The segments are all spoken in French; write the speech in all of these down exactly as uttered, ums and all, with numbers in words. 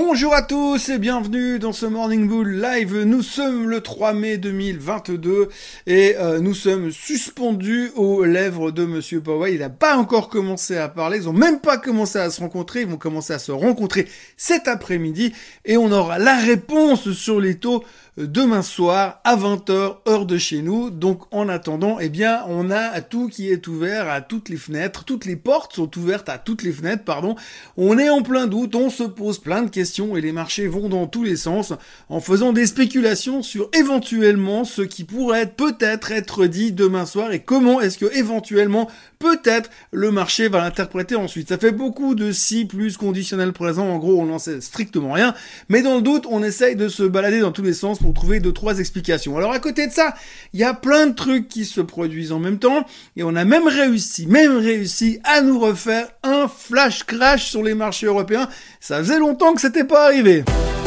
Bonjour à tous et bienvenue dans ce Morning Bull Live. Nous sommes le trois mai deux mille vingt-deux et euh, nous sommes suspendus aux lèvres de Monsieur Powell. Il n'a pas encore commencé à parler, ils ont même pas commencé à se rencontrer, ils vont commencer à se rencontrer cet après-midi et on aura la réponse sur les taux demain soir à vingt heures, heure de chez nous. Donc en attendant, eh bien, on a tout qui est ouvert à toutes les fenêtres, toutes les portes sont ouvertes à toutes les fenêtres, pardon. On est en plein doute, on se pose plein de questions et les marchés vont dans tous les sens en faisant des spéculations sur éventuellement ce qui pourrait être, peut-être être dit demain soir et comment est-ce que éventuellement peut-être le marché va l'interpréter ensuite. Ça fait beaucoup de si plus conditionnel présent, en gros on n'en sait strictement rien, mais dans le doute on essaye de se balader dans tous les sens pour trouver deux trois explications. Alors à côté de ça, il y a plein de trucs qui se produisent en même temps et on a même réussi, même réussi à nous refaire un flash crash sur les marchés européens. Ça faisait longtemps que c'était pas arrivé.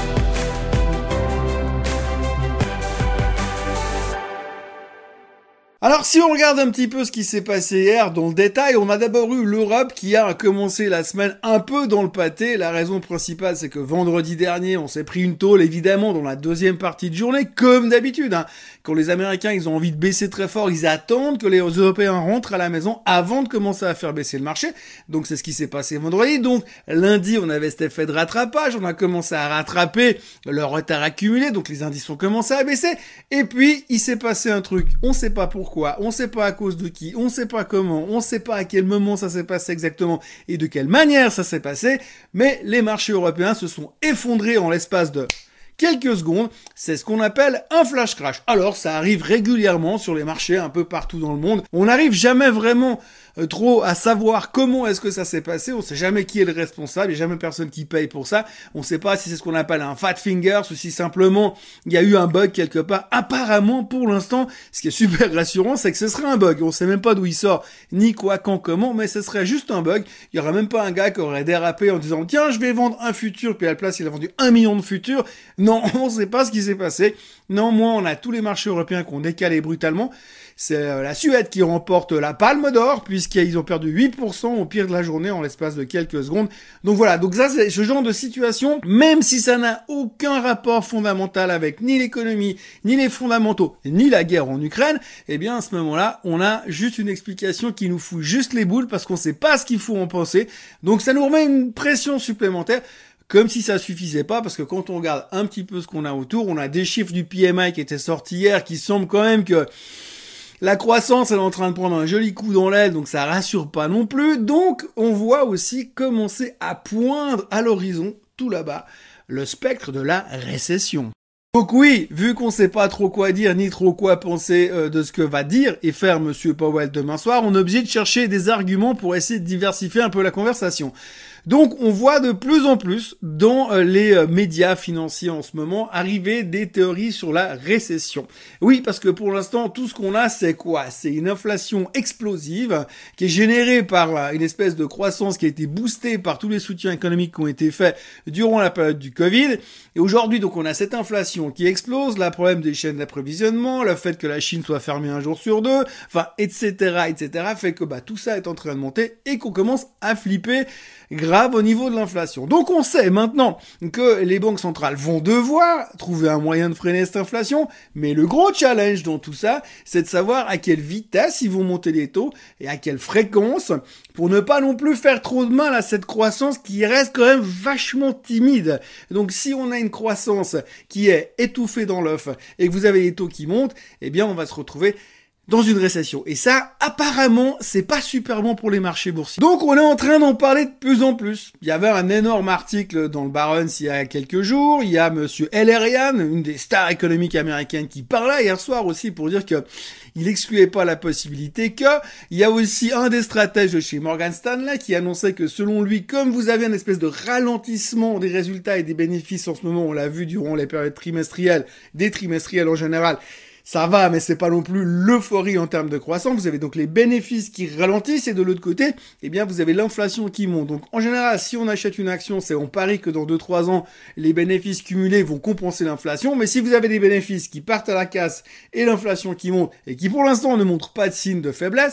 Alors si on regarde un petit peu ce qui s'est passé hier dans le détail, on a d'abord eu l'Europe qui a commencé la semaine un peu dans le pâté. La raison principale, c'est que vendredi dernier, on s'est pris une tôle évidemment dans la deuxième partie de journée, comme d'habitude. Hein. Quand les Américains ils ont envie de baisser très fort, ils attendent que les Européens rentrent à la maison avant de commencer à faire baisser le marché. Donc c'est ce qui s'est passé vendredi. Donc lundi, on avait cet effet de rattrapage, on a commencé à rattraper le retard accumulé, donc les indices ont commencé à baisser. Et puis il s'est passé un truc, on sait pas pourquoi. Quoi. On sait pas à cause de qui, on sait pas comment, on sait pas à quel moment ça s'est passé exactement et de quelle manière ça s'est passé, mais les marchés européens se sont effondrés en l'espace de quelques secondes. C'est ce qu'on appelle un flash crash. Alors ça arrive régulièrement sur les marchés un peu partout dans le monde. On n'arrive jamais vraiment euh, trop à savoir comment est-ce que ça s'est passé. On sait jamais qui est le responsable. Il n'y a jamais personne qui paye pour ça. On sait pas si c'est ce qu'on appelle un fat finger ou si simplement il y a eu un bug quelque part. Apparemment, pour l'instant, ce qui est super rassurant, c'est que ce serait un bug. On sait même pas d'où il sort, ni quoi, quand, comment, mais ce serait juste un bug. Il y aura même pas un gars qui aurait dérapé en disant tiens, je vais vendre un futur, puis à la place, il a vendu un million de futurs. Non, on sait pas ce qui s'est passé. Néanmoins, on a tous les marchés européens qui ont décalé brutalement. C'est la Suède qui remporte la palme d'or, puisqu'ils ont perdu huit pour cent au pire de la journée en l'espace de quelques secondes. Donc voilà, donc ça c'est ce genre de situation, même si ça n'a aucun rapport fondamental avec ni l'économie, ni les fondamentaux, ni la guerre en Ukraine, eh bien à ce moment-là, on a juste une explication qui nous fout juste les boules, parce qu'on sait pas ce qu'il faut en penser. Donc ça nous remet une pression supplémentaire. Comme si ça suffisait pas, parce que quand on regarde un petit peu ce qu'on a autour, on a des chiffres du P M I qui étaient sortis hier, qui semblent quand même que la croissance elle est en train de prendre un joli coup dans l'aile, donc ça rassure pas non plus. Donc on voit aussi commencer à poindre à l'horizon, tout là-bas, le spectre de la récession. Donc oui, vu qu'on sait pas trop quoi dire ni trop quoi penser euh, de ce que va dire et faire Monsieur Powell demain soir, on est obligé de chercher des arguments pour essayer de diversifier un peu la conversation. Donc on voit de plus en plus dans euh, les euh, médias financiers en ce moment arriver des théories sur la récession. Oui, parce que pour l'instant tout ce qu'on a c'est quoi? C'est une inflation explosive qui est générée par euh, une espèce de croissance qui a été boostée par tous les soutiens économiques qui ont été faits durant la période du Covid. Et aujourd'hui donc on a cette inflation qui explose, le problème des chaînes d'approvisionnement, le fait que la Chine soit fermée un jour sur deux, enfin et cetera et cetera fait que bah tout ça est en train de monter et qu'on commence à flipper grave au niveau de l'inflation. Donc on sait maintenant que les banques centrales vont devoir trouver un moyen de freiner cette inflation, mais le gros challenge dans tout ça, c'est de savoir à quelle vitesse ils vont monter les taux et à quelle fréquence pour ne pas non plus faire trop de mal à cette croissance qui reste quand même vachement timide. Donc si on a une croissance qui est étouffée dans l'œuf et que vous avez les taux qui montent, eh bien on va se retrouver dans une récession. Et ça, apparemment, c'est pas super bon pour les marchés boursiers. Donc, on est en train d'en parler de plus en plus. Il y avait un énorme article dans le Barron's il y a quelques jours. Il y a Monsieur Ellery-An, une des stars économiques américaines, qui parlait hier soir aussi pour dire que il excluait pas la possibilité que il y a aussi un des stratèges de chez Morgan Stanley qui annonçait que selon lui, comme vous avez une espèce de ralentissement des résultats et des bénéfices en ce moment, on l'a vu durant les périodes trimestrielles, des trimestrielles en général, ça va, mais c'est pas non plus l'euphorie en termes de croissance. Vous avez donc les bénéfices qui ralentissent et de l'autre côté, eh bien, vous avez l'inflation qui monte. Donc, en général, si on achète une action, c'est on parie que dans deux trois ans, les bénéfices cumulés vont compenser l'inflation. Mais si vous avez des bénéfices qui partent à la casse et l'inflation qui monte et qui, pour l'instant, ne montre pas de signe de faiblesse,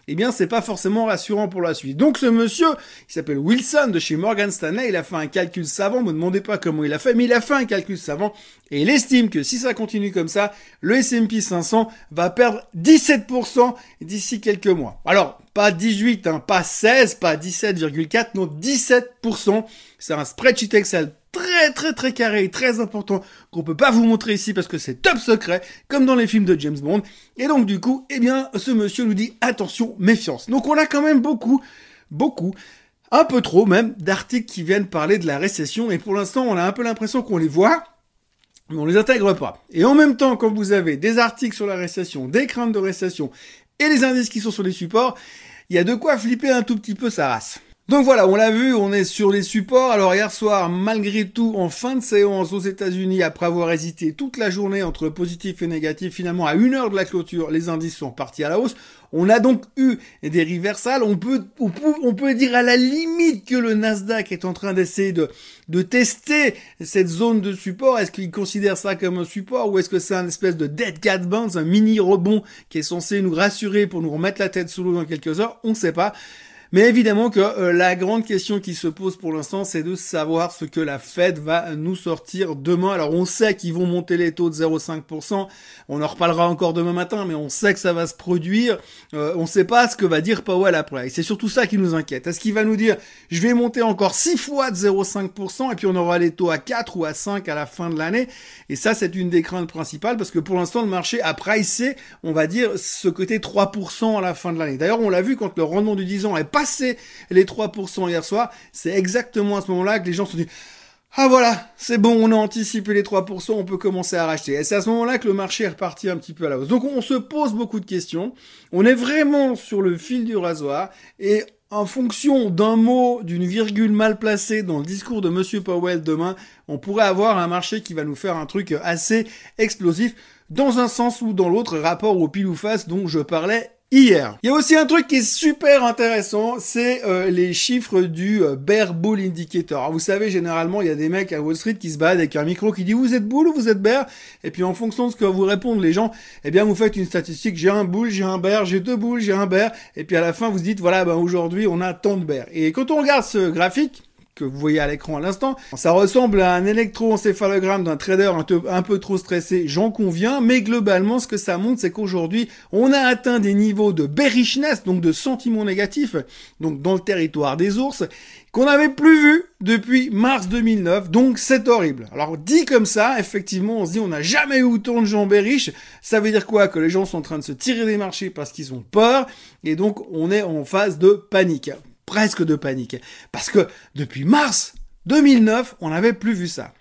eh bien, c'est pas forcément rassurant pour la suite. Donc, ce monsieur, qui s'appelle Wilson de chez Morgan Stanley, il a fait un calcul savant, me demandez pas comment il a fait, mais il a fait un calcul savant, et il estime que si ça continue comme ça, le S and P cinq cents va perdre dix-sept pour cent d'ici quelques mois. Alors, pas dix-huit, hein, pas seize, pas dix-sept virgule quatre, non, dix-sept pour cent. C'est un spreadsheet Excel très très très carré et très important qu'on peut pas vous montrer ici parce que c'est top secret, comme dans les films de James Bond. Et donc du coup, eh bien, ce monsieur nous dit attention, méfiance. Donc on a quand même beaucoup, beaucoup, un peu trop même, d'articles qui viennent parler de la récession. Et pour l'instant, on a un peu l'impression qu'on les voit, mais on les intègre pas. Et en même temps, quand vous avez des articles sur la récession, des craintes de récession et les indices qui sont sur les supports, il y a de quoi flipper un tout petit peu sa race. Donc voilà, on l'a vu, on est sur les supports. Alors hier soir, malgré tout, en fin de séance aux États-Unis, après avoir hésité toute la journée entre positif et négatif, finalement à une heure de la clôture, les indices sont partis à la hausse. On a donc eu des reversals. On peut, on peut, on peut dire à la limite que le Nasdaq est en train d'essayer de, de tester cette zone de support. Est-ce qu'il considère ça comme un support ou est-ce que c'est un espèce de dead cat bounce, un mini rebond qui est censé nous rassurer pour nous remettre la tête sous l'eau dans quelques heures? On ne sait pas. Mais évidemment que euh, la grande question qui se pose pour l'instant, c'est de savoir ce que la Fed va nous sortir demain. Alors on sait qu'ils vont monter les taux de zéro virgule cinq pour cent, on en reparlera encore demain matin, mais on sait que ça va se produire. Euh, on ne sait pas ce que va dire Powell après. Et c'est surtout ça qui nous inquiète. Est-ce qu'il va nous dire, je vais monter encore six fois de zéro virgule cinq pour cent et puis on aura les taux à quatre ou à cinq à la fin de l'année? Et ça, c'est une des craintes principales parce que pour l'instant, le marché a pricé, on va dire, ce côté trois pour cent à la fin de l'année. D'ailleurs, on l'a vu quand le rendement du dix ans est pas passé les trois pour cent hier soir, c'est exactement à ce moment-là que les gens se sont dit « Ah voilà, c'est bon, on a anticipé les trois pour cent, on peut commencer à racheter. » Et c'est à ce moment-là que le marché est reparti un petit peu à la hausse. Donc on se pose beaucoup de questions, on est vraiment sur le fil du rasoir, et en fonction d'un mot, d'une virgule mal placée dans le discours de Monsieur Powell demain, on pourrait avoir un marché qui va nous faire un truc assez explosif, dans un sens ou dans l'autre, rapport au pile ou face dont je parlais hier. Il y a aussi un truc qui est super intéressant, c'est euh, les chiffres du euh, Bear Bull Indicator. Alors, vous savez, généralement, il y a des mecs à Wall Street qui se baladent avec un micro qui dit vous êtes bull ou vous êtes bear, et puis en fonction de ce que vous répondent les gens, eh bien vous faites une statistique, j'ai un bull, j'ai un bear, j'ai deux bulls, j'ai un bear, et puis à la fin vous dites voilà, ben aujourd'hui on a tant de bears. Et quand on regarde ce graphique que vous voyez à l'écran à l'instant, ça ressemble à un électroencéphalogramme d'un trader un, peu, un peu trop stressé, j'en conviens, mais globalement, ce que ça montre, c'est qu'aujourd'hui, on a atteint des niveaux de bearishness, donc de sentiments négatifs, donc dans le territoire des ours, qu'on n'avait plus vu depuis mars deux mille neuf, donc c'est horrible. Alors dit comme ça, effectivement, on se dit on n'a jamais eu autant de gens bearish, ça veut dire quoi? Que les gens sont en train de se tirer des marchés parce qu'ils ont peur, et donc on est en phase de panique. Presque de panique. Parce que depuis mars deux mille neuf, on n'avait plus vu ça.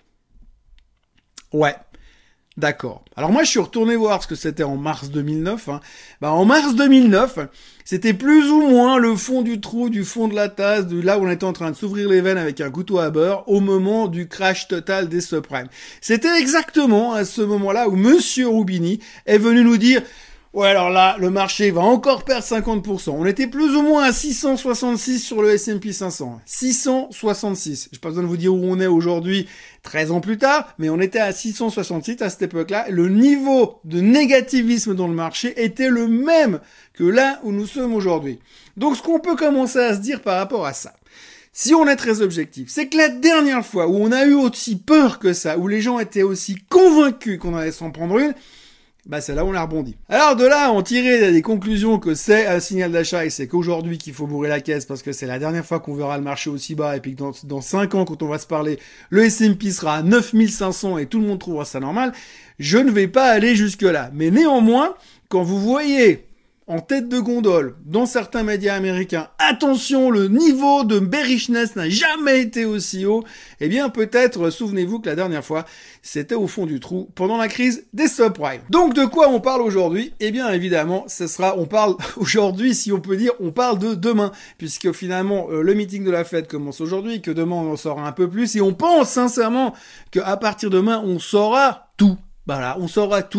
Ouais. D'accord. Alors moi, je suis retourné voir ce que c'était en mars deux mille neuf. Hein. Bah, en mars deux mille neuf, c'était plus ou moins le fond du trou, du fond de la tasse, de là où on était en train de s'ouvrir les veines avec un couteau à beurre au moment du crash total des subprimes. C'était exactement à ce moment-là où Monsieur Roubini est venu nous dire ouais, alors là, le marché va encore perdre cinquante pour cent. On était plus ou moins à six cent soixante-six sur le S and P cinq cents. six cent soixante-six. J'ai pas besoin de vous dire où on est aujourd'hui, treize ans plus tard, mais on était à six cent soixante-six à cette époque-là. Le niveau de négativisme dans le marché était le même que là où nous sommes aujourd'hui. Donc, ce qu'on peut commencer à se dire par rapport à ça, si on est très objectif, c'est que la dernière fois où on a eu aussi peur que ça, où les gens étaient aussi convaincus qu'on allait s'en prendre une, bah c'est là où on a rebondi. Alors de là, on tirait des conclusions que c'est un signal d'achat et c'est qu'aujourd'hui qu'il faut bourrer la caisse parce que c'est la dernière fois qu'on verra le marché aussi bas et puis que dans, dans cinq ans, quand on va se parler, le S and P sera à neuf mille cinq cents et tout le monde trouvera ça normal. Je ne vais pas aller jusque-là. Mais néanmoins, quand vous voyez en tête de gondole, dans certains médias américains, attention, le niveau de bearishness n'a jamais été aussi haut, eh bien peut-être, souvenez-vous que la dernière fois, c'était au fond du trou, pendant la crise des subprimes. Donc de quoi on parle aujourd'hui? Eh bien évidemment, ce sera, on parle aujourd'hui, si on peut dire, on parle de demain, puisque finalement, euh, le meeting de la Fed commence aujourd'hui, que demain on en saura un peu plus, et on pense sincèrement qu'à partir de demain, on saura tout. Voilà, on saura tout.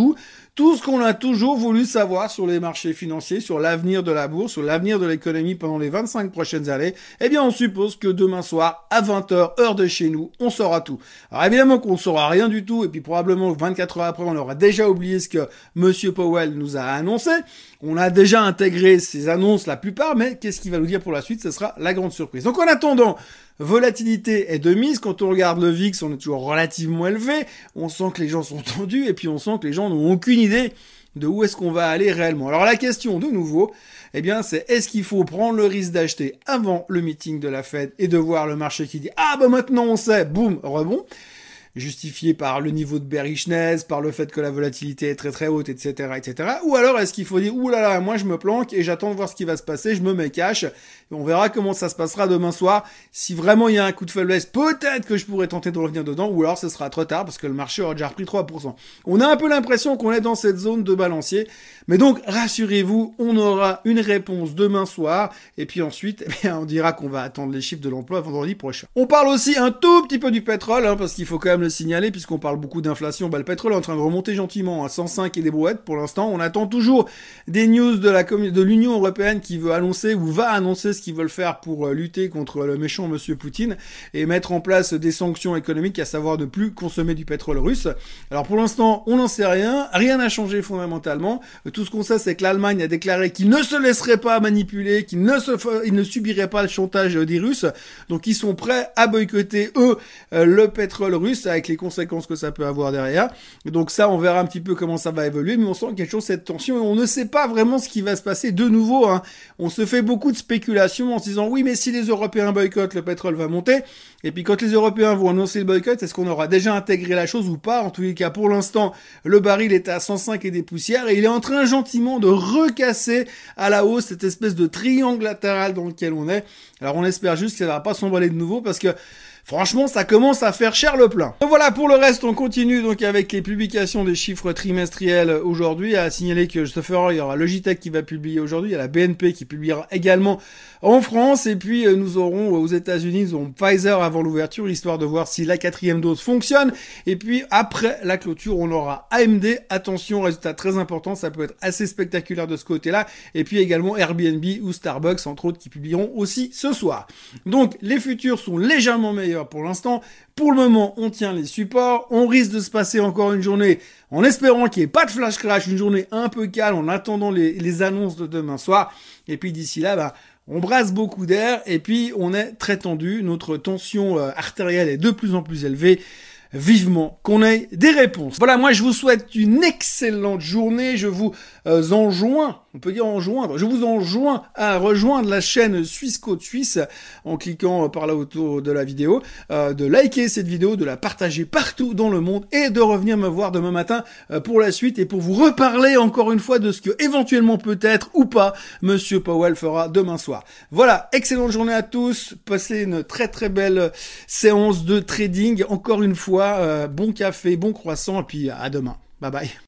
Tout ce qu'on a toujours voulu savoir sur les marchés financiers, sur l'avenir de la bourse, sur l'avenir de l'économie pendant les vingt-cinq prochaines années, eh bien on suppose que demain soir, à vingt heures, heure de chez nous, on saura tout. Alors évidemment qu'on ne saura rien du tout, et puis probablement vingt-quatre heures après, on aura déjà oublié ce que Monsieur Powell nous a annoncé. On a déjà intégré ces annonces, la plupart, mais qu'est-ce qu'il va nous dire pour la suite? Ce sera la grande surprise. Donc en attendant, volatilité est de mise. Quand on regarde le V I X, on est toujours relativement élevé. On sent que les gens sont tendus, et puis on sent que les gens n'ont aucune idée de où est-ce qu'on va aller réellement. Alors la question, de nouveau, eh bien, c'est est-ce qu'il faut prendre le risque d'acheter avant le meeting de la Fed et de voir le marché qui dit « Ah, bah maintenant on sait, boum, rebond », justifié par le niveau de bearishness, par le fait que la volatilité est très très haute, et cetera, et cetera. Ou alors est-ce qu'il faut dire, ouh là là, moi je me planque et j'attends de voir ce qui va se passer, je me mets cash, et on verra comment ça se passera demain soir. Si vraiment il y a un coup de faiblesse, peut-être que je pourrais tenter de revenir dedans, ou alors ce sera trop tard parce que le marché aura déjà repris trois pour cent. On a un peu l'impression qu'on est dans cette zone de balancier, mais donc rassurez-vous, on aura une réponse demain soir, et puis ensuite, eh bien, on dira qu'on va attendre les chiffres de l'emploi vendredi prochain. On parle aussi un tout petit peu du pétrole, hein, parce qu'il faut quand même le signaler, puisqu'on parle beaucoup d'inflation. Bah, le pétrole est en train de remonter gentiment à cent cinq et des brouettes pour l'instant. On attend toujours des news de la commun- de l'Union européenne qui veut annoncer ou va annoncer ce qu'ils veulent faire pour euh, lutter contre le méchant monsieur Poutine et mettre en place des sanctions économiques, à savoir ne plus consommer du pétrole russe. Alors pour l'instant, on n'en sait rien. Rien n'a changé fondamentalement. Tout ce qu'on sait, c'est que l'Allemagne a déclaré qu'il ne se laisserait pas manipuler, qu'il ne se, il ne subirait pas le chantage des Russes. Donc ils sont prêts à boycotter, eux, euh, le pétrole russe avec les conséquences que ça peut avoir derrière. Donc ça, on verra un petit peu comment ça va évoluer, mais on sent quelque chose, cette tension, et on ne sait pas vraiment ce qui va se passer de nouveau, hein. On se fait beaucoup de spéculations en se disant, oui, mais si les Européens boycottent, le pétrole va monter. Et puis quand les Européens vont annoncer le boycott, est-ce qu'on aura déjà intégré la chose ou pas? En tous les cas, pour l'instant, le baril est à cent cinq et des poussières, et il est en train gentiment de recasser à la hausse cette espèce de triangle latéral dans lequel on est. Alors on espère juste que ça va pas s'emballer de nouveau, parce que franchement, ça commence à faire cher le plein. Donc voilà, pour le reste, on continue donc avec les publications des chiffres trimestriels aujourd'hui. À signaler que je te ferai, il y aura Logitech qui va publier aujourd'hui, il y a la B N P qui publiera également en France, et puis nous aurons aux États-Unis, nous aurons Pfizer avant l'ouverture, histoire de voir si la quatrième dose fonctionne. Et puis après la clôture, on aura A M D. Attention, résultat très important, ça peut être assez spectaculaire de ce côté-là. Et puis également Airbnb ou Starbucks, entre autres, qui publieront aussi ce soir. Donc les futurs sont légèrement meilleurs pour l'instant. Pour le moment, on tient les supports. On risque de se passer encore une journée en espérant qu'il n'y ait pas de flash crash, une journée un peu calme en attendant les, les annonces de demain soir. Et puis d'ici là, bah, on brasse beaucoup d'air et puis on est très tendu. Notre tension euh, artérielle est de plus en plus élevée. Vivement qu'on ait des réponses. Voilà, moi je vous souhaite une excellente journée. Je vous euh, enjoins, on peut dire enjoindre, je vous enjoins à rejoindre la chaîne Suisse Côte Suisse en cliquant euh, par là autour de la vidéo, euh, de liker cette vidéo, de la partager partout dans le monde et de revenir me voir demain matin euh, pour la suite et pour vous reparler encore une fois de ce que éventuellement peut-être ou pas Monsieur Powell fera demain soir. Voilà, excellente journée à tous. Passez une très très belle séance de trading. Encore une fois, Euh, bon café, bon croissant, et puis à demain. Bye bye.